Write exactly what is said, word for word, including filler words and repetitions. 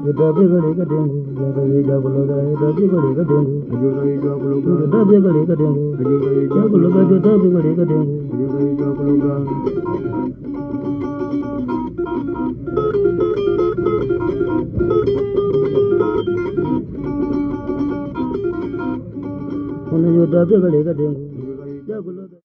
Yuda bigari kadengu, jagai jaguloga, yuda bigari kadengu, jagai jaguloga, yuda bigari kadengu, jagai jaguloga, yuda bigari kadengu, jagai jaguloga. Yuda bigari kadengu, jagai jaguloga.